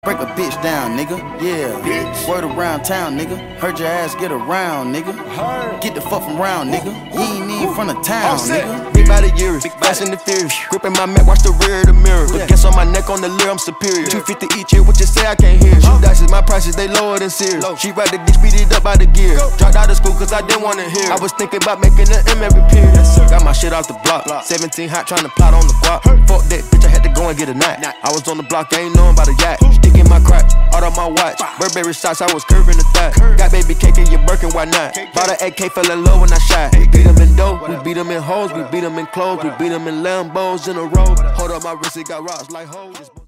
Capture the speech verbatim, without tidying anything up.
Break a bitch down, nigga. Yeah. Bitch. Word around town, nigga. Heard your ass get around, nigga. Heard. Get the fuck from round, nigga. You ain't even from the town, nigga. Big body years, fast and the furious. Gripping my Mac, watch the rear of the mirror. But guess on my neck on the leer, I'm superior. two fifty each year, what you say I can't hear. Shoe dashes, my prices, they lower than Sears. She ride the dick, speed it up by the gear. Dropped out of school cause I didn't wanna hear. I was thinking about making an M every period. Got my shit off the block. seventeen hot, trying to plot on the guap. Fuck that bitch, I had to go and get a knot. I was on the block, I ain't knowing about a yacht. Sticking my crack. Out of my watch, Burberry socks, I was curving the thigh. Got baby cake in your Birkin, why not? Bought an A K, fell in love when I shot. Beat them in dough, we beat them in hoes, we beat them in clothes, we beat them in Lambos in a row. Hold up my wrist, it got rocks like hoes.